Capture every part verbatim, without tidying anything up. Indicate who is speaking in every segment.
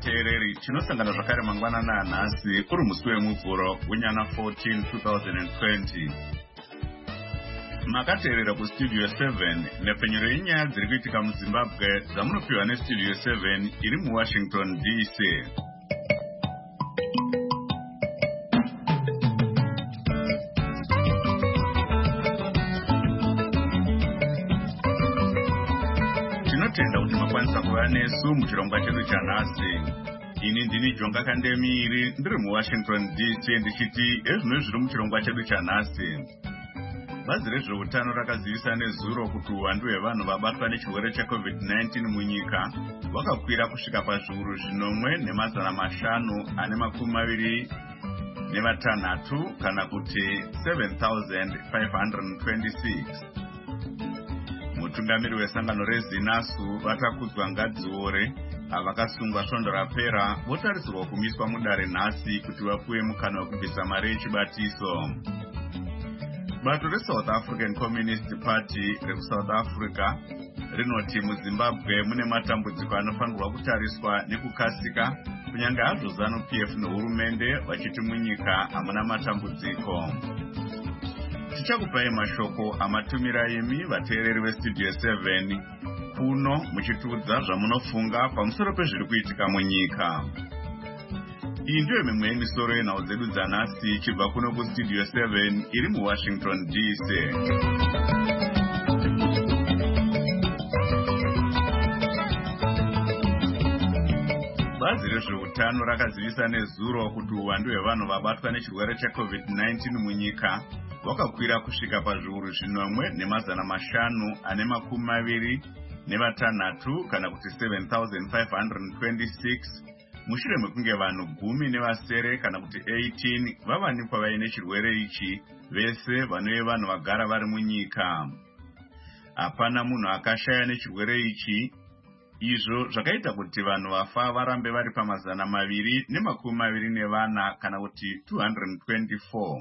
Speaker 1: vateereri tinosangana zvakare mangwanana anhasi kuri musi wemuvhuro wenyana fourteen twenty twenty. Makateerera kustudio seven nepfenyuro yenyaya dziri kuitika muZimbabwe dzamunopiwa nestudio seven iri muWashington D C. Tinotenda kuti makwanisa kuva nesu muchirongwa chedu chanhasi. Ini ndini Jonga Kandemiri ndiri muWashington D C ndichiti ezvino zviri muchirongwa chedu chanhasi. Bazi rezveutano rakazivisa nezuro kuti uwandu hwevanhu vabatwa nechirwere checovid nineteen munyika wakakwira kusvika pazviuru zvinomwe nemazana mashanu ane makumi maviri nevatanhatu kana kuti seven thousand five hundred twenty-six. Mutungamiri wesangano reZinasu vatakudzwa Ngadziore avakasungwa svondo rapera votarisirwa kumiswa mudare nhasi kuti vapuwe mukana wekubvisa mari yechibatiso. Bato reSouth African Communist Party rekuSouth Africa rinoti muZimbabwe mune matambudziko anofanirwa kutariswa nekukasika kunyange hazvo ZANU-P F nehurumende vachiti munyika hamuna matambudziko. Tichakupai mashoko amatumira imi vateereri vestudio seven kuno muchitiudza zvamunofunga pamusoro pezviri kuitika munyika. Iyi ndiyo mimwe yemisoro yenhau dzedu dzanhasi ichibva kuno kustudio seven iri muWashington D C. Bazi rezveutano rakazivisa nezuro kuti uwandu hwevanhu vabatwa nechirwere checovid nineteen munyika wakakwira kusvika pazviuru zvinomwe nemazana mashanu ane makumi maviri nevatanhatu kana kuti seven thousand five hundred twenty-six mushure mekunge vanhu gumi nevasere kana kuti eighteen vavanikwa vaine chirwere ichi vese vanove vanhu vagara vari munyika. Hapana munhu akashaya nechirwere ichi, izvo zvakaita kuti vanhu vafa varambe vari pamazana maviri nemakumi maviri nevana kana kuti two hundred twenty-four.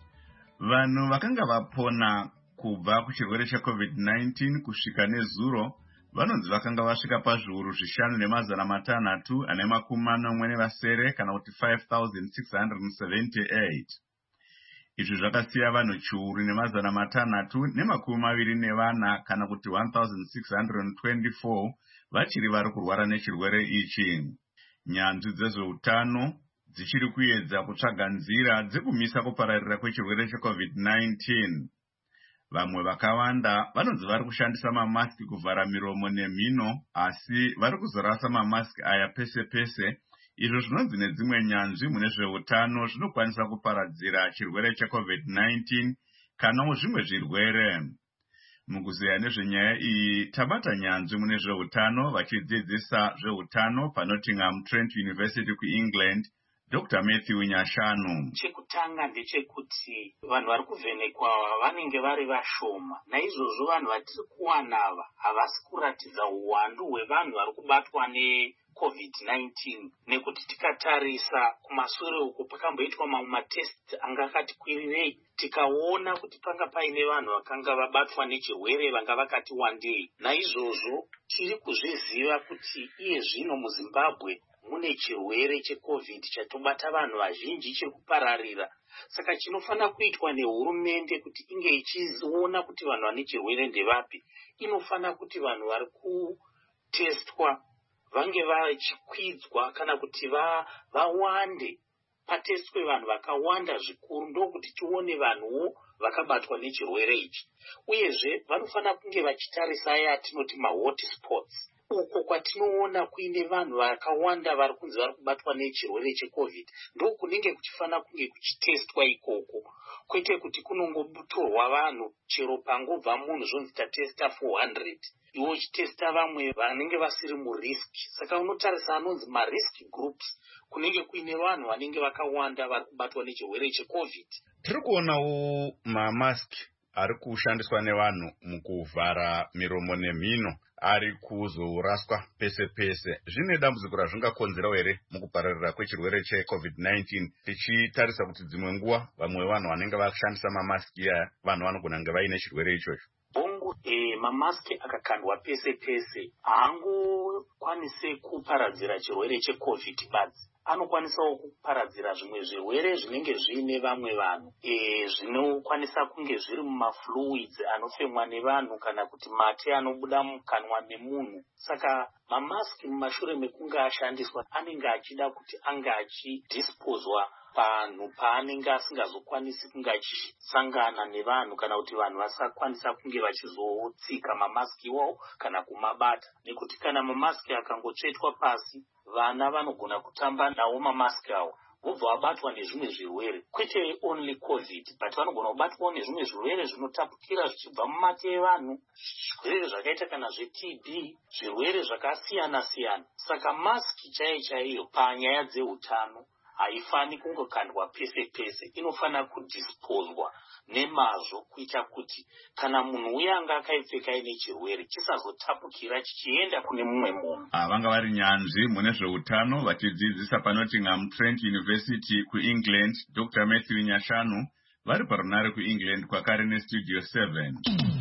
Speaker 1: Vanhu vakanga vapona kubva kuchirwere checovid nineteen kusvika nezuro vanonzi vakanga vasvika pazviuru zvishanu nemazana matanhatu ane makumi manomwe nevasere kana kuti five thousand six hundred seventy-eight. Izvi zvakasiya vanhu chiuru nemazana matanhatu nemakumi maviri nevana kana kuti one thousand six hundred twenty-four vachiri vari kurwara nechirwere ichi. Nyanzvi dzezveutano dzichiri kuedza kutsvaga nzira dzekumisa kupararira kwechirwere checovid nineteen. Vamwe vakawanda vanonzi vari kushandisa mamasiki kuvhara miromo nemhino, asi vari kuzorasa mamasiki aya pese pese. Izvo zvinonzi nedzimwe nyanzvi mune zveutano zvinokwanisa kuparadzira chirwere checovid nineteen kanawo zvimwe zvirwere. Mukuzeya nezvenyaya iyi tabata nyanzvi mune zveutano vachidzidzisa zveutano paNottingham Trent University kuEngland, Doctor Matthew Nyashanu.
Speaker 2: Chekutanga ndechekuti vanhu vari kuvhenekwa vanenge vari vashoma. Naizvozvo vanhu vatiri kuwana ava havasi kuratidza uwandu hwevanhu vari kubatwa necovid nineteen. Nekuti tikatarisa kumashure uko pakamboitwa mamwe matest anga akati kwirirei, tikaona kuti panga paine vanhu vakanga vabatwa nechirwere vanga vakati wandei. Naizvozvo tiri kuzviziva kuti iye zvino muZimbabwe mune chirwere checovid chatobata vanhu vazhinji chiri kupararira. Saka chinofana kuitwa nehurumende kuti inge ichiona kuti vanhu vane chirwere ndevapi, inofana kuti vanhu vari kutestwa vange vachikwidzwa kana kuti va, vawande patestwe vanhu vakawanda zvikuru, ndokuti tione vanhuwo vakabatwa nechirwere ichi. Uyezve vanofana kunge vachitarisa aya atinoti mahotspots, uko kwatinoona kuine vanhu vakawanda vari kunzi vari kubatwa nechirwere checovid, ndokunenge kuchifana kunge kuchitestwa ikoko, kwete kuti kunongotorwa vanhu chero pangobva munhu zvonzi tatesta four hundred iwo uchitesta vamwe vanenge vasiri muriski. Saka unotarisa anonzi marisk groups kunenge kuine vanhu vanenge vakawanda vari kubatwa nechirwere checovid.
Speaker 1: Tiri kuonawo mamaski ari kushandiswa nevanhu mukuvhara miromo nemhino ari kuzoraswa pese pese. Zvine dambudziko razvingakonzera here mukupararira kwechirwere checovid nineteen, tichitarisa kuti dzimwe nguva vamwe vanhu vanenge vashandisa mamasiki aya vanhu vanogona kunge vaine chirwere ichocho.
Speaker 2: Bongo e, mamaski akakandwa pese pese haangokwanise kuparadzira chirwere checovid badzi, anokwanisawo kuparadzira zvimwe zvirwere zvinenge zviine vamwe vanhu e, zvinokwanisa kunge zviri mumafluids anofemwa nevanhu kana kuti mate anobuda mukanwa memunhu. Saka mamaski mumashure mekunge ashandiswa anenge achida kuti ange achidhispozwa panhu paanenge asingazokwanisi kunge achisangana nevanhu kana kuti vanhu vasakwanisa kunge vachizotsika mamaski iwawo kana kumabata, nekuti kana mamaski akangotsvetwa pasi vana vanogona kutamba nawo mamaski awo vobva vabatwa nezvimwe zvirwere, kwete only covid but vanogona kubatwawo nezvimwe zvirwere zvinotapukira zvichibva mumate evanhu, zvirwere zvakaita kana zve-T B, zvirwere zvakasiyana siyana. Saka maski chaiyo chaiyo panyaya dzeutano haifani kungokandwa pese pese, inofanira kudhispozwa nemazvo kuita kuti kana munhu uya anga akaipfeka ine chirwere chisazotapukira chichienda kune mumwe munhu.
Speaker 1: Vanga vari nyanzvi mune zveutano vachidzidzisa paNottingham Trent University kuEngland, Doctor Matthew Nyashanu, vari parunare kuEngland kwakare nestudio seven.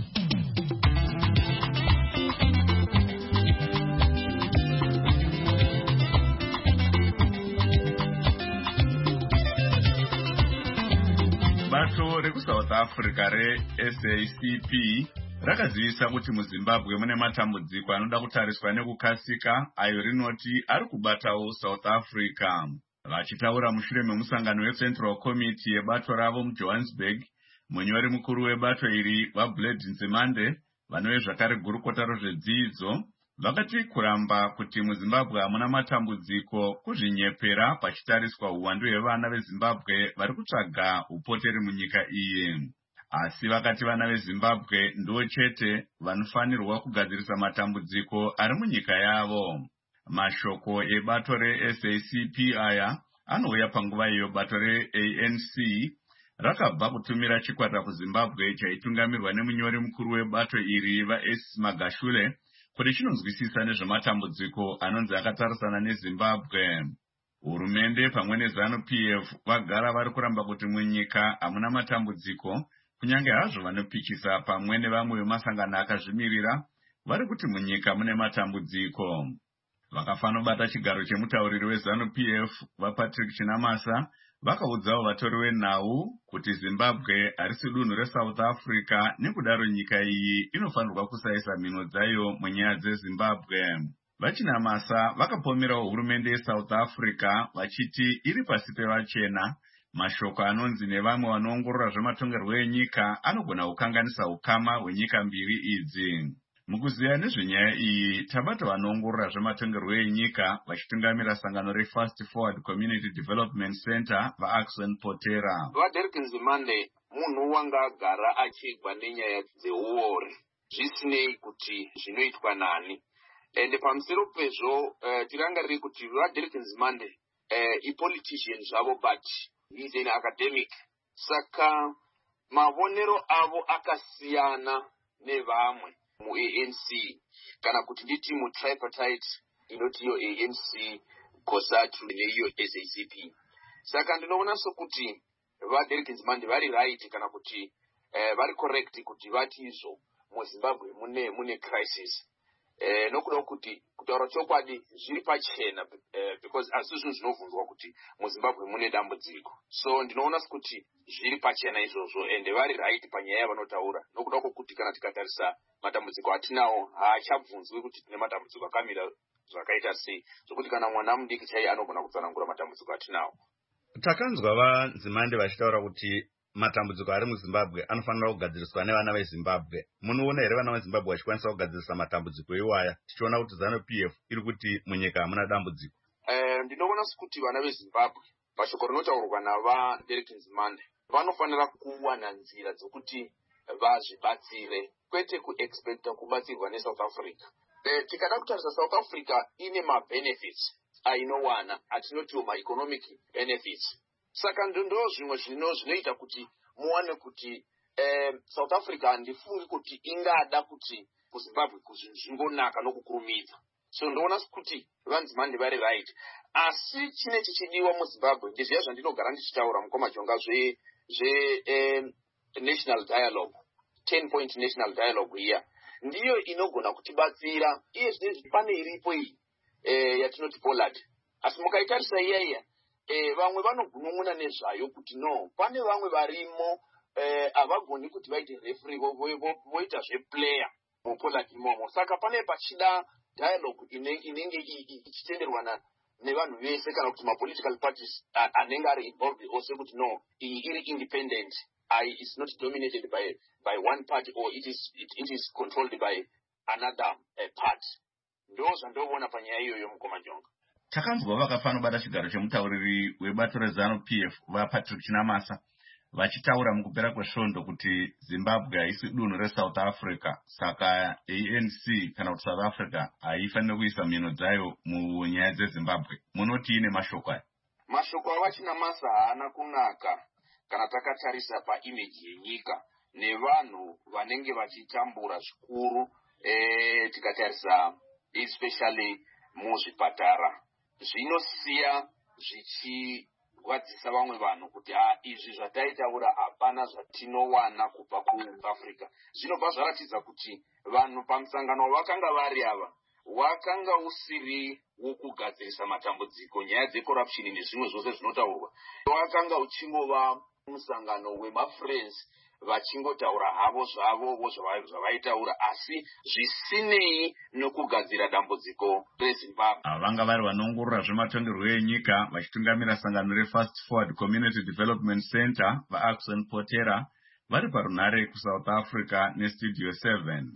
Speaker 1: Bato rekuSouth Africa re-S A C P rakazivisa kuti muZimbabwe mune matambudziko anoda kutariswa nekukasika ayo rinoti ari kubatawo South Africa. Vachitaura mushure memusangano weCentral Committee yebato ravo muJohannesburg, munyori mukuru webato iri vaBled Nzimande vanove zvakare gurukota rozvedzidzo vakati kuramba kuti muZimbabwe hamuna matambudziko kuzvinyepera pachitariswa uwandu hwevana veZimbabwe vari kutsvaga upoteri munyika iyi. Asi vakati vana veZimbabwe ndo chete vanofanirwa kugadzirisa matambudziko ari munyika yavo. Mashoko ebato re-S A C P aya anouya panguva iyo bato re-A N C rakabva kutumira chikwata kuZimbabwe chaitungamirwa nemunyori mukuru webato iri vaS Magashule kuti chinonzwisisa nezvematambudziko anonzi akatarisana neZimbabwe. Hurumende pamwe neZanu P F vagara vari kuramba kuti munyika hamuna matambudziko, kunyange hazvo vanopikisa pamwe nevamwe vemasangano akazvimirira vari kuti munyika mune matambudziko. Vakafanobata chigaro chemutauriri weZanu P F vaPatrick Chinamasa vakaudzawo vatori venhau kuti Zimbabwe harisi dunhu reSouth Africa, nekudaro nyika iyi inofanirwa kusaisa mhino dzayo munyaya dzeZimbabwe. Vachinamasa vakapomerawo hurumende yeSouth Africa vachiti iri pasi pevachena. Mashoko anonzi nevamwe vanoongorora zvematongerwo enyika anogona kukanganisa ukama hwenyika mbiri idzi. Mukuziya nezvenyaya iyi, tabata vanoongorora zvematongerwo enyika vachitungamira sangano reFast Forward Community Development Center vaAxon Potera.
Speaker 3: VaDerek Nzimande munhu wanga agara achigwa nenyaya dzeuori zvisinei kuti zvinoitwa nani. Ende pamusoro pezvo uh, tirangarire kuti vaDerek Nzimande uh, ipolitician zvavo but he is an academic. Saka mavonero avo akasiyana nevamwe mu-A N C kana kuti nditi mu-tripartite inoti iyo A N C, COSATU neiyo S A C P. Saka ndinoona sokuti vaDerek Nzimande vari right kana kuti eh, vari correct kuti vati izvo muZimbabwe mune mune crisis. Eh, nokuda kuti kutaura chokwadi zviri pachena eh, because asizvo zvinobvunzwa kuti muZimbabwe mune dambudziko. So ndinoona kuti zviri pachena izvozvo ende vari right panyaya yavanotaura, nokuda kuti kana tikatarisa matambudziko atinawo haachabvunzwi kuti tine matambudziko akamira zvakaita sei, zvokuti kana mwana mudiki chaiye anogona kutsanangura matambudziko atinawo.
Speaker 1: Takanzwa vaNzimande vachitaura kuti matambudziko ari muZimbabwe anofanira kugadziriswa nevana veZimbabwe. Munoona here vana veZimbabwe vachikwanisa kugadzirisa matambudziko iwaya, tichiona kuti Zanu P F iri kuti munyika hamuna dambudziko?
Speaker 3: Eh, ndinoona kuti vana veZimbabwe pashoko rinotaurwa navaDerek Nzimande vanofanira kuwana nzira dzokuti vazvibatsire, kwete kuexpecta kubatsirwa neSouth Africa. Eh, tikada kutarisa South Africa ine mabenefits ainowana atinotiwo maeconomic benefits. Saka ndo zvimwe zvino zvinoita kuti muwane kuti eh, South Africa handifungi kuti ingada kuti kuZimbabwe kuzvimbonaka nokukurumidza. So ndoona kuti vaNzimande vari right. Asi chine chichidiwa muZimbabwe ndizviya zvandinogara ndichitaura mukwamajonga zve zve eh, national dialogue, ten point national dialogue here. ndiyo inogona kutibatsira iye zvinezvi pane iripo iyi eh, yatinoti Pollard. Asi mukaitarisa iyaiya eh, vamwe vanogunun'una nezvayo kuti no pane vamwe varimo eh, havagoni kuti vaite referee voita zveplayer muPollard imomo. Saka pane pachida dialogue inenge ichitenderwa nevanhu vese kana kuti mapolitical parties anenge ari involved also kuti no iyi iri independent, I is not dominated by by one party or it is it, it is controlled by another uh, party. Ndo zvandoona panyaya iyoyo Mukomajonga.
Speaker 1: Takanzwa vakafana bata chigaro chemutauriri webato reZanu P F vaPatrick Chinamasa vachitaura mukupera kwesvondo kuti Zimbabwe haisi dunhu reSouth Africa, saka A N C kana kuti South Africa haifaniri kuisa mhino dzayo munyaya dzeZimbabwe. Munoti ine mashoko aya?
Speaker 3: Mashoko avaChinamasa haana kunaka kana takatarisa paimage yenyika nevanhu vanenge vachitambura zvikuru eh, tikatarisa especially muzvipatara. Zvinosiya zvichirwadzisa vamwe vanhu kuti ah, izvi zvataitaura hapana zvatinowana kubva kuAfrica. Zvinobva zvaratidza kuti vanhu pamusangano wavakanga vari ava wakanga usiri wokugadzirisa matambudziko, nyaya dzecorruption nezvimwe zvose zvinotaurwa. Wakanga uchingova musangano wemafriends vachingotaura havo zvavo zvavaitaura asi zvisinei nokugadzira dambudziko reZimbabwe.
Speaker 1: Vanga vari vanongorora zvematongerwo enyika vachitungamira sangano reFast Forward Community Development Center vaAxon Potera vari parunhare kuSouth Africa neStudio seven.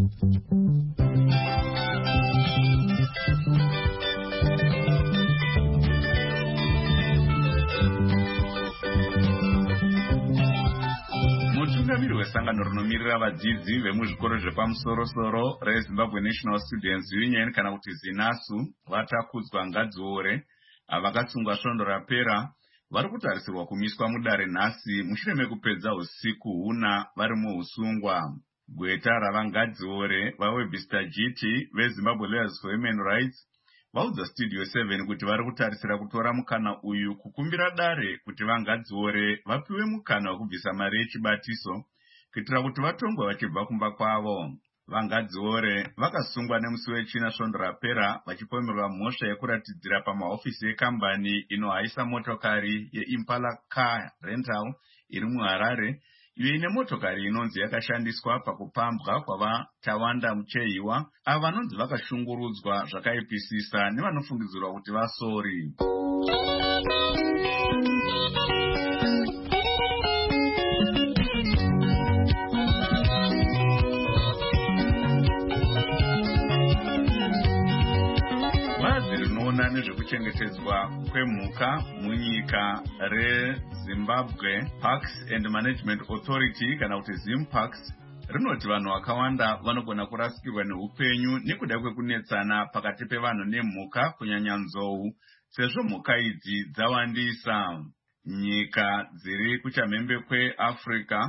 Speaker 1: Mutungamiri wesangano rinomirira vadzidzi vemuzvikoro zvepamusoro-soro reZimbabwe National Students Union kana kuti ZINASU vatakudzwa Ngadziore vakasungwa svondo rapera vari kutarisirwa kumiswa mudare nhasi mushure mekupedza usiku huna vari muusungwa. Gweta ravangadziore vaWebster G T veZimbabwe Lawyers for Human Rights vaudza Studio seven kuti vari kutarisira kutora mukana uyu kukumbira dare kuti vangadziore vapiwe mukana wekubvisa mari yechibatiso kuitira kuti vatongwe vachibva kumba kwavo. Vangadziore vakasungwa nemusi wechina svondo rapera vachipomerwa mhosva yekuratidzira pamahofisi ekambani inohaisa motokari yeImpala Car Rental iri muHarare, iyo ine motokari inonzi yakashandiswa pakupambwa kwavaTawanda Muchehiwa ava vanonzi vakashungurudzwa zvakaipisisa nevanofungidzirwa kuti vasori. Nezvekuchengetedzwa kwemhuka munyika reZimbabwe Parks and Management Authority kana kuti ZimParks rinoti vanhu vakawanda vanogona kurasikirwa neupenyu nekuda kwekunetsana pakati pevanhu nemhuka kunyanya nzou, sezvo mhuka idzi dzawandisa. Nyika dziri kuchamhembe kweAfrica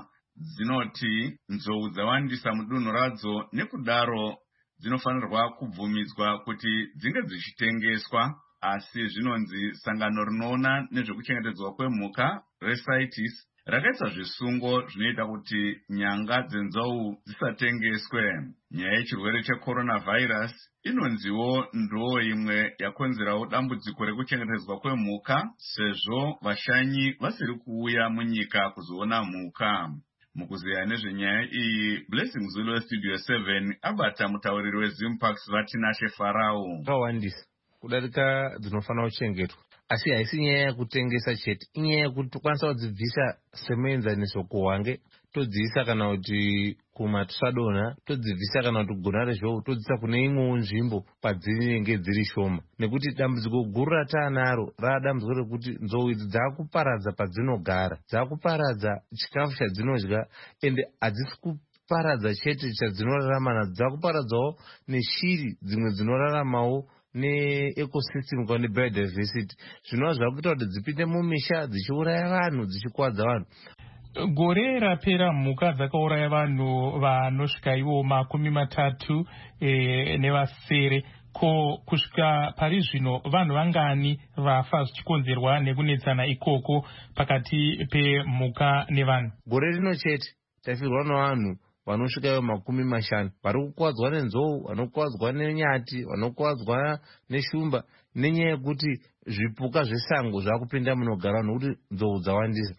Speaker 1: dzinoti nzou dzawandisa mudunhu radzo, nekudaro dzinofanirwa kubvumidzwa kuti dzinge dzichitengeswa. Asi zvinonzi sangano rinoona nezvekuchengetedzwa kwemhuka reCITES rakaisa zvisungo zvinoita kuti nyanga dzenzou dzisatengeswe. Nyaya yechirwere checoronavirus inonziwo ndoo imwe yakonzerawo dambudziko rekuchengetedzwa kwemhuka, sezvo vashanyi vasiri kuuya munyika kuzoona mhuka. Mukuziya nezvenyaya iyi, Blessing Zulu Studio seven abata mutauriri weZimParks Vatinashe Farao.
Speaker 4: Kawandisa kudarika dzinofanira kuchengetwa, asi haisi nyaya yekutengesa chete, inyaya yekuti tokwanisa kudzibvisa semuenzaniso kuhwange, todziisa kana kuti kumaTswadona, todzibvisa kana kuti kugona rezvou, todziisa kune imwewo nzvimbo padzinenge dziri shoma. Nekuti dambudziko guru rataanaro radambudziko rekuti nzou idzi dzakuparadza padzinogara, dzakuparadza chikafu chadzinodya, ende hadzisi kuparadza chete chadzinorarama nadzo, dzakuparadzawo neshiri dzimwe dzinoraramawo neecosystem kana biodiversity. Zvinova zvakuita kuti dzipinde mumisha dzichiuraya vanhu, dzichikuwadza vanhu.
Speaker 5: Gore rapera mhuka dzakauraya vanhu vanosvika ivo makumi matatu e, nevasere. Ko kusvika pari zvino vanhu vangani vafa zvichikonzerwa nekunetsana ikoko pakati pemhuka nevanhu?
Speaker 4: Gore rino chete tafirwa navanhu vanosvikayo makumi mashanu vari kukwadzwa nenzou, vanokwadzwa nenyati, vanokwadzwa neshumba nenyaya yekuti zvipuka zvesango zvakupinda munogara nokuti nzou dzawandisa.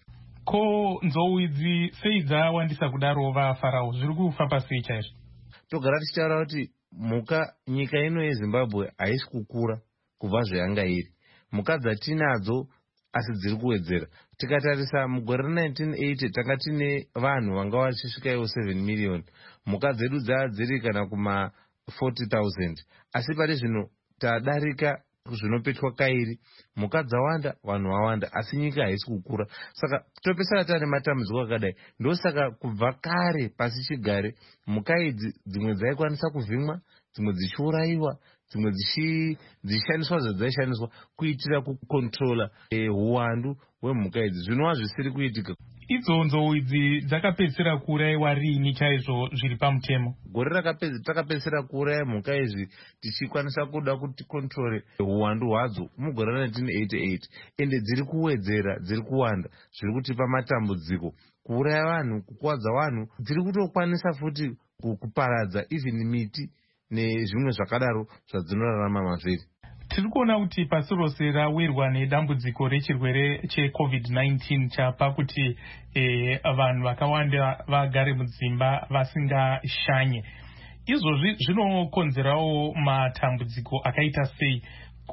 Speaker 5: Ko nzou idzi sei dzawandisa kudaro vaFarao, zviri kufamba sei chaizvo?
Speaker 4: Togara tichitaura kuti mhuka nyika ino yeZimbabwe haisi kukura kubva zvayanga iri. Mhuka dzatinadzo asi dziri kuwedzera. Tikatarisa mugore ra-nineteen eighty tanga tine vanhu vanga vachisvikayo seven million. Mhuka dzedu dzaa dziri kana kuma forty thousand. Asi pari zvino tadarika zvinopetwa kairi. Mhuka dzawanda, vanhu vawanda, asi nyika haisi kukura. Saka topesana tane matambudziko akadai. Ndosaka kubva kare pasi chigare mhuka idzi dzimwe dzaikwanisa kuvhimwa, dzimwe dzichiurayiwa, dzimwe dzichishandiswa zvadzaishandiswa kuitira kukontrola huwandu hwemhuka idzi. Zvinova zvisiri kuitika.
Speaker 5: Idzo nzou idzi dzakapedzisira kuurayiwa rini chaizvo zviri pamutemo?
Speaker 4: Gore takapedzisira kuuraya mhuka idzi tichikwanisa kuda kuti kontrole huwandu hwadzo mugore ra-nineteen eighty-eight. Ende dziri kuwedzera, dziri kuwanda, zviri kutipa matambudziko. Kuuraya vanhu, kukuwadza vanhu, dziri kutokwanisa futi kuparadza even miti nezvimwe zvakadaro zvadzinorarama mazviri.
Speaker 5: Tiri kuona kuti pasi rose rawirwa nedambudziko rechirwere checovid nineteen chapa kuti eh, vanhu vakawanda vagare mudzimba vasingashanye. Izvozvi zvinokonzerawo matambudziko akaita sei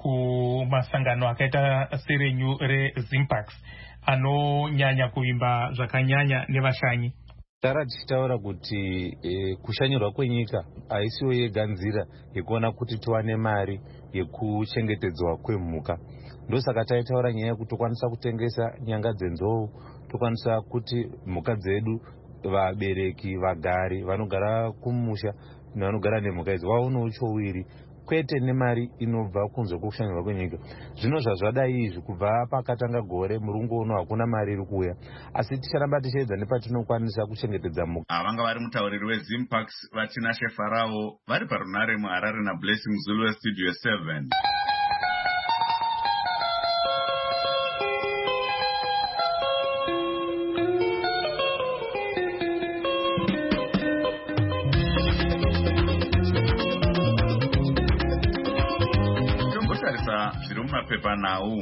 Speaker 5: kumasangano akaita serenyu reZimpax anonyanya kuvimba zvakanyanya nevashanyi?
Speaker 4: Tara tichitaura kuti e, kushanyirwa kwenyika haisiyo yega nzira yekuona kuti tiwane mari yekuchengetedzwa kwemhuka. Ndosaka taitaura nyaya yekuti tokwanisa kutengesa nyanga dzenzou, tokwanisa kuti mhuka dzedu, vabereki, vagari vanogara kumusha nevanogara nemhuka idzi vaonewo chowiri, kwete nemari inobva kunze kwekushanyirwa kwenyika. Zvino zvazvadai izvi kubva pakatanga gore murungu uno hakuna mari iri kuuya, asi ticharamba tichiedza nepatinokwanisa kuchengetedza mhuka.
Speaker 1: Avanga vari mutauriri weZimpax vatinashe Farao vari parunare muHarare naBlessing Zulu weStudio seven. Zviri mumapepa nawo.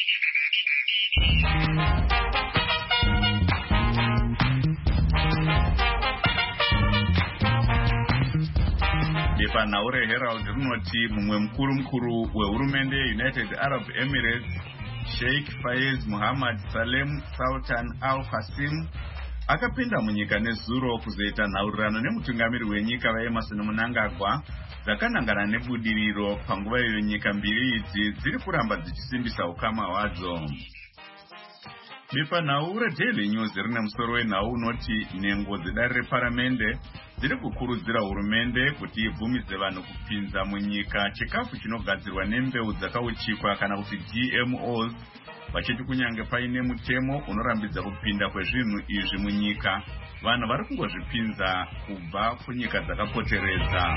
Speaker 1: Bepa nawo reHerald rinoti mumwe mukuru mukuru wehurumende yeUnited Arab Emirates, Sheikh Fayez Muhammad Salem Sultan Al Qasim, akapinda munyika nezuro kuzoita nhaurirano nemutungamiri wenyika vaEmerson Mnangagwa dzakanangana nebudiriro panguva iyo nyika mbiri idzi dziri kuramba dzichisimbisa ukama hwadzo. Bepanhau reDaily News rine musoro wenhau unoti nhengo dzedare reparamende dziri kukurudzira hurumende kuti ibvumidze vanhu kupinza munyika chikafu chinogadzirwa nembeu dzakauchikwa kana kuti D M Os, vachiti kunyange paine mutemo unorambidza kupinda kwezvinhu izvi munyika, vanhu vari kungozvipinza kubva kunyika dzakapoteredza.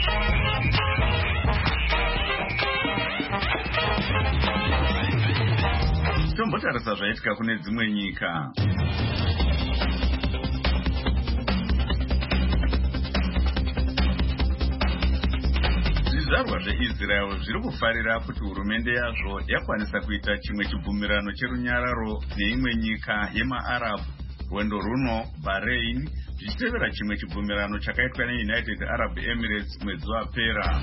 Speaker 1: Tombotarisa zvaitika kune dzimwe nyika. Zvizvarwa zveIsrael zviri kufarira kuti hurumende yazvo yakwanisa kuita chimwe chibvumirano cherunyararo neimwe nyika yemaArab. Rwendo runo Bahrain zvichitevera chimwe chibvumirano chakaitwa neUnited Arab Emirates mwedzi wapera.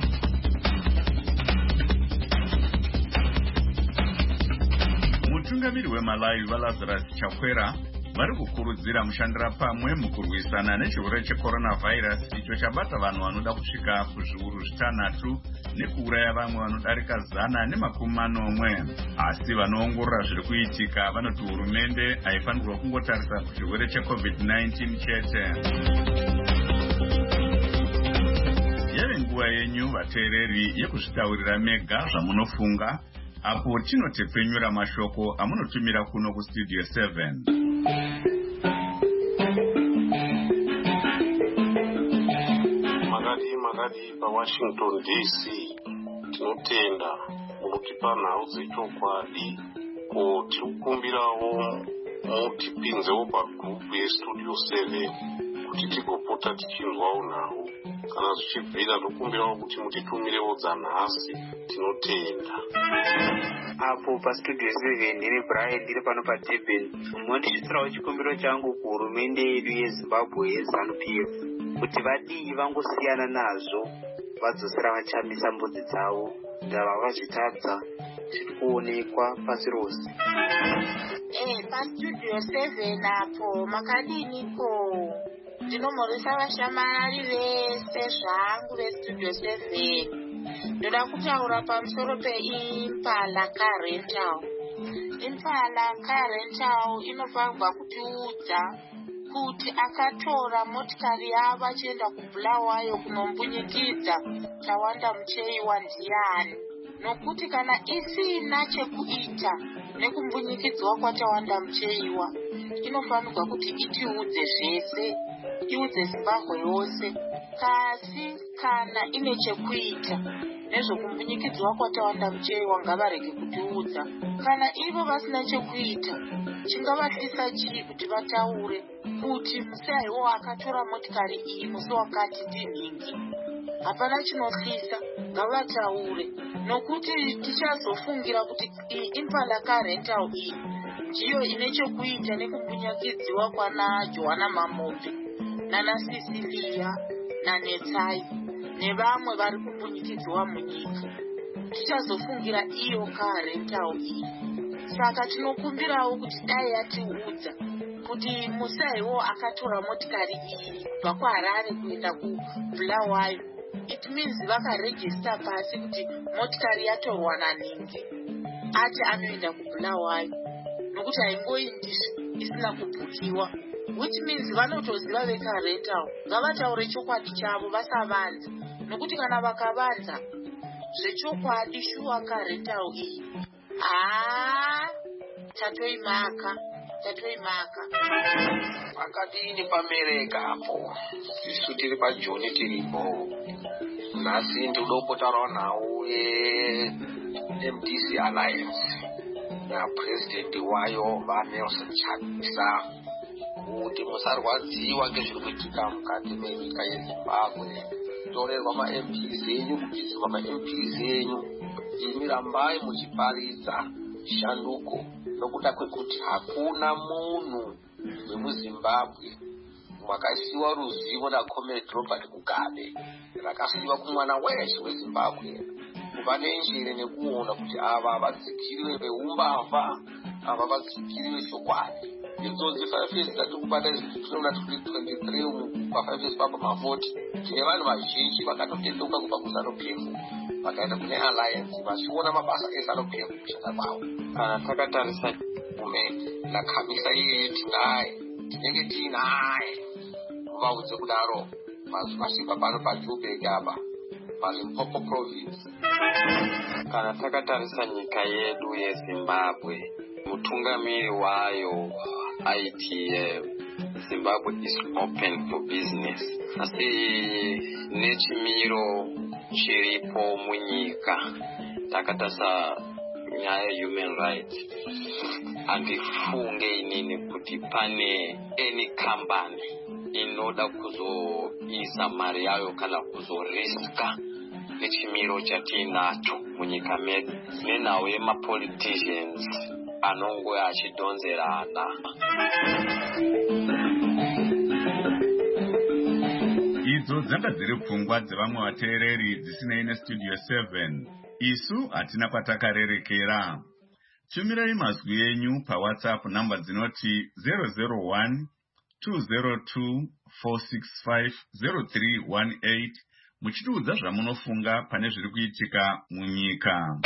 Speaker 1: Mutungamiri weMalawi vaLazarus Chakwera vari kukurudzira mushandira pamwe mukurwisana nechirwere checoronavirus icho chabata vanhu vanoda kusvika kuzviuru zvitanhatu nekuuraya vamwe vanodarika zana nemakumi manomwe. Asi vanoongorora zviri kuitika vanoti hurumende haifanirwa kungotarisa kuchirwere checovid nineteen chete. Yave nguva yenyu vateereri yekuzvitaurira mega zvamunofunga, apo tinotepfenyura mashoko amunotumira kuno kuStudio seven.
Speaker 6: Makati makati paWashington D C tinotenda mukutipa nhau dzechokwadi kuti tikukumbirawo mutipinzewo pagrupu yeStudio seven kuti tigopota tichinzwawo nawo. Kana zvichibvira tokumbirawo kuti mutitumirewo dzanhasi. Tinotenda.
Speaker 7: Apo pastudio seven ndiri Brian ndiri pano paDurban. Munondisvitsirawo chikumbiro changu kuhurumende yedu yeZimbabwe yeZANU-P F kuti vadii vangosiyana nazvo vadzosera vachamisa mbudzi dzavo ndava vazvitadza zviri kuonekwa pasi rose.
Speaker 8: Eh, pastudio seven apo makadiniko? Ndinomhoresa vashamari vese zvangu vestudio seven. Ndoda kutaura pamusoro peImpala Car Rental. Impala Car Rental inofanirwa kutiudza kuti akatora motikari yavo achienda kuBulawayo kunombunyikidza Tawanda Mucheiwa ndiani, nokuti kana isina chekuita nekumbunyikidzwa kwaTawanda Mucheiwa inofanirwa kuti itiudze zvese, iudze Zimbabwe yose. Kasi kana ine chekuita nezvokumbunyikidzwa kwaTawanda Mucheiwa ngavarege kutiudza. Kana ivo vasina chekuita, chingavatyisa chii kuti vataure kuti musi aiwo akatora motikari iyi musi wakati ndinhingi? Hapana chinotyisa, ngavataure, nokuti tichazofungira kuti iyi Impala Car Rental iyi ndiyo ine chekuita nekumbunyikidziwa kwana Johanna Mamombe nana Cecilia naNetsai nevamwe vari kumbunyikidziwa munyika. Tichazofungira iyo Car Rental iyi. Saka tinokumbirawo kuti dai yatiudza kuti musi aiwo akatora motikari iyi kubva kuHarare kuenda kuBulawayo, it means vakarejista pasi kuti motikari yatorwa naNhingi ati anoenda kuBulawayo, nokuti haingoindi isina kubhukiwa, which means vanotoziva veCar Rental ngavataure chokwadi chavo vasavanza, nokuti kana vakavanza zvechokwadi shuwa Car Rental iyi haa tatoimaka tatoimaka.
Speaker 3: Pakadini pamereka apo isu tiri paJoni tiripo. Nhasi ndinoda kutaurawo nawo yeM D C Alliance napurezidendi wayo vaNelson Chamisa kuti musarwadziwa ngezviri kuitika mukati menyika yeZimbabwe. Torerwa maM Ps enyu, kubvisirwa maM Ps enyu, imi rambai muchiparidza shanduko nokuda kwekuti hakuna munhu wemuZimbabwe mwakasiyiwa ruzivo naComrade Robert Mugabe rakasiyiwa kumwana wese weZimbabwe kuva nenjere nekuona kuti ava vadzikiriwe veumbavha, ava vadzikiriwe chokwadi. Njodzi five years dzatiri kubata tinoona tiri twenty-three pafive years papa mavhoti. Tine vanhu vazhinji vakatotendoka kubva kuZANU-P F vakaenda kune Alliance vachiona mabasa eZANU-P F kushanda kwavo.
Speaker 7: Kana takatarisa
Speaker 3: hurumende naKhamisa iyeye tinaye, tinenge tiinaye kuvaudze kudaro masvika pano paJoburg apa paLimpopo province.
Speaker 7: Kana takatarisa nyika yedu yeZimbabwe, mutungamiri wayo aiti Zimbabwe is open for business, asi nechimiro chiripo munyika takatarisa nyaya human rights, handifunge inini kuti pane any company inoda kuzoisa mari yayo kana kuzoriska nechimiro chatinacho munyika medu nenawo yemapoliticians anongo achidonzerana.
Speaker 1: Idzo dzanga dziri pfungwa dzevamwe vateereri dzisinei nestudio seven. Isu hatina kwatakarerekera. Tumirai mazwi enyu paWhatsApp namba dzinoti zero zero one two zero two four six five zero three one eight muchitiudza zvamunofunga pane zviri kuitika munyika.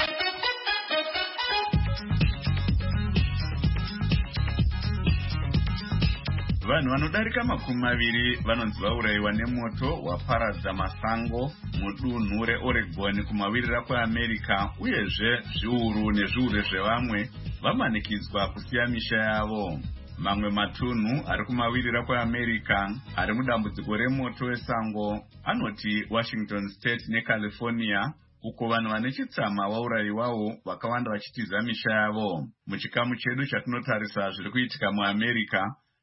Speaker 1: Vanhu vanodarika makumi maviri vanonzi vaurayiwa nemoto waparadza masango mudunhu reOregon kumavirira kweAmerica, uyezve zviuru nezviuru zvevamwe vamanikidzwa kusiya misha yavo. Mamwe matunhu ari kumavirira kweAmerica ari mudambudziko remoto wesango anoti Washington State neCalifornia, uko vanhu vane chitsama vaurayiwawo vakawanda vachitiza misha yavo. Muchikamu chedu chatinotarisa zviri kuitika muAmerica,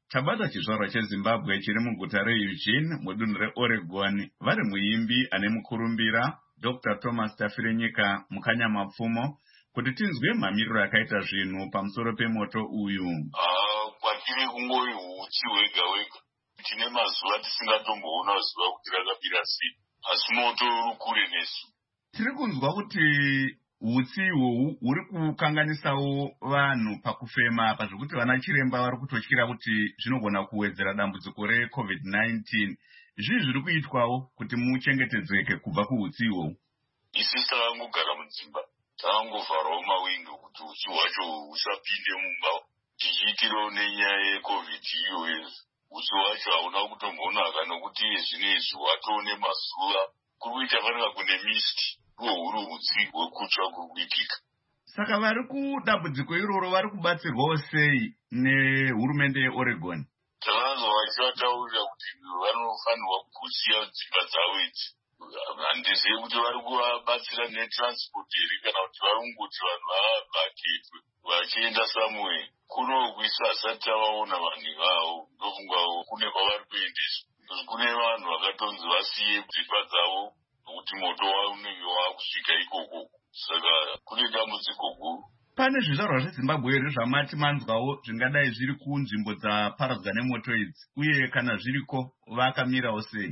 Speaker 1: tabata chizvarwa chezimbabwe chiri muguta reeugene mudunhu reoregon vari muimbi ane mukurumbira Doctor Thomas Tafirenyika mukanyamapfumo kuti tinzwe mamiriro akaita zvinhu pamusoro pemoto uyu.
Speaker 6: Ah, kwatiri kungori hutsi hwega hwega. Tine mazuva tisingatomboona zuva kuti rakapira sei. Asi moto uri kure nesu.
Speaker 1: Tiri kunzwa kuti hutsi ihwohwu huri kukanganisawo vanhu pakufema apa zvekuti vana chiremba vari kutotyira kuti zvinogona kuwedzera dambudziko recovid nineteen. Zvii zviri kuitwawo kuti muchengetedzeke kubva kuhutsi ihwohwu?
Speaker 6: Isi takangogara mudzimba. Tangovharawo mawindo kuti hutsi hwacho husapinde mumba. Tichiitirawo nenyaya yecovid iyoyo. Hutsi hwacho hauna kutombonaka nokuti zvinezvi hwatone mazuva. Kuri kuita fanira kune misti. Uwo huri hutsi hwekutsva kuri kuitika.
Speaker 1: Saka vari kudambudziko iroro vari kubatsirwawo sei nehurumende yeOregon?
Speaker 6: Takanzwa vachivataurira kuti vanofanirwa kusiya dzimba dzavo idzi. Handizivi kuti vari kuvabatsira netransport here kana kuti vari kungoti vanhu vakaketwe vachienda somewhere. Kunokuisa asati tavaona vanhu ivavo. Ndofunga kune kwavari kuendeswa. Kune vanhu vakatonzi vasiye dzimba dzavo nokuti moto wavo unenge wakusvika ikoko. Saka kune dambudziko guru.
Speaker 1: Pane zvizvarwa zveZimbabwe here zvamati manzwawo zvingadai zviri kunzvimbo dzaparadzwa nemoto idzi, uye kana zviriko vakamirawo sei?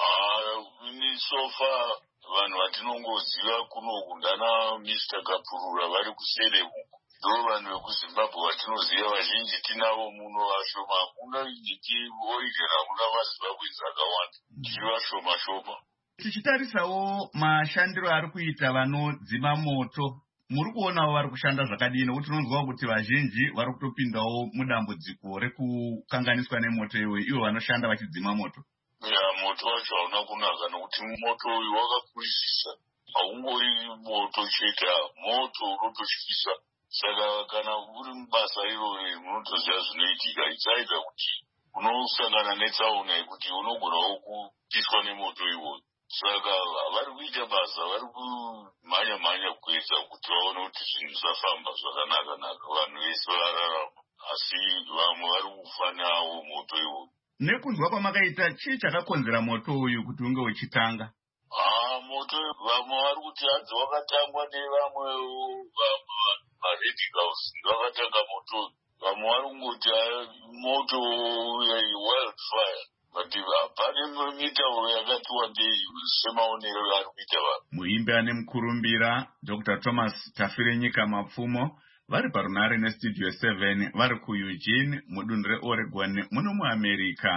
Speaker 6: Sofa vanhu vatinongoziva kunoku ndana Mister Kapurura vari kusere uko. Ndo vanhu vekuZimbabwe vatinoziva vazhinji tinavo muno vashoma. Muna Origin muna vaZimbabwe vakawanda. Tiri vashoma shoma.
Speaker 1: Tichitarisawo mashandiro ari kuita vanodzima moto, muri kuonawo vari kushanda zvakadini? Nokuti tinonzwawo kuti vazhinji vari kutopindawo mudambudziko rekukanganiswa nemoto iyoyo, ivo vanoshanda vachidzima moto.
Speaker 6: Ya, moto wacho hauna kunaka nokuti moto uyu wakakurisisa. Haungori moto chete, moto unototyisa. Saka kana uri mubasa iroro munotoziva zvinoitika. Ichaita kuti unosangana netsaona yekuti unogonawo kupiswa nemoto iwoyo. Saka vari kuita basa, vari kumhanya mhanya kuedza kuti vaone kuti zvinhu zvafamba zvakanaka naka, vanhu vese vararama. Asi vamwe vari kufa nawo moto iwoyo.
Speaker 1: Nekunzwa kwamakaita, chii chakakonzera moto uyu kuti unge uchitanga?
Speaker 6: Ah, moto vamwe vari kuti hadzi wakatangwa nevamwe vamwe vaRed House vakatanga moto. Vamwe vari kungoti moto wildfire. But pane mitauro yakati wandei semaonero ari kuita vanhu.
Speaker 1: Muimbi ane mukurumbira Doctor Thomas Tafirenyika Mapfumo vari parunare nestudio seven vari kuEugene mudunhu reOregon muno muAmerica.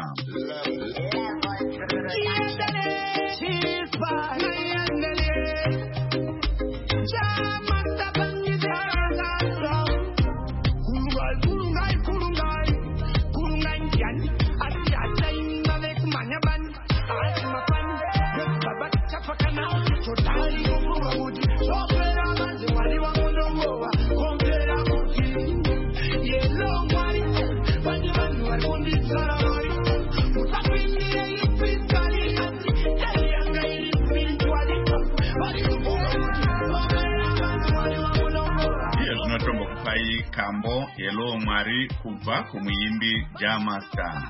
Speaker 1: Kambo Hello Mwari kubva kumuimbi Jamasta.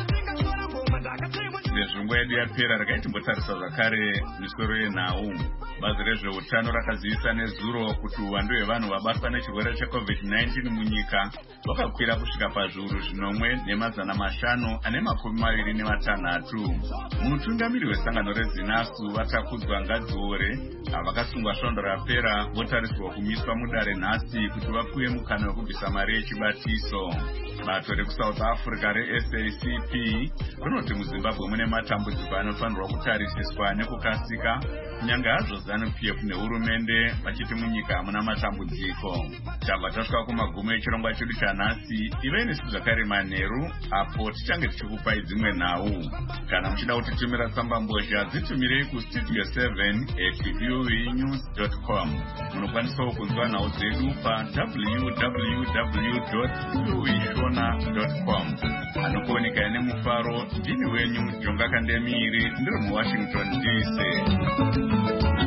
Speaker 1: Nezvimbo yedu yapera rakaitimbotarisa zvakare miswero yenhau. Bazi rezveutano rakazivisa nezuro kuti uwandu hwevanhu vabatwa nechirwere checovid nineteen munyika hwakakwira kusvika pazviuru zvinomwe nemazana mashanu ane makumi maviri nematanhatu. Mutungamiri wesangano reZinasu vatakudzwa Ngadziore havakasungwa svondo rapera votarisirwa kumiswa mudare nhasi kuti vapiwe mukana wekubvisa mari yechibatiso. Bato rekuSouth Africa reS A C P rinoti muZimbabwe mune matambudziko anofanirwa kutarisiswa nekukasika, kunyange hazvo ZANU P F nehurumende vachiti munyika hamuna matambudziko. Tabva tasvika kumagumo echirongwa chedu chanhasi. Ivei nesu zvakare manheru apo tichange tichikupai dzimwe nhau. Kana muchida kutitumira tsamba mbozha dzitumirei kustudio seven at voanews dot com. Munokwanisawo kunzwa nhau dzedu pa w w w dot voashona dot com. Anokuoneka nemufaro ndini wenyu Jonga Kandemiri ndiri muWashington D C.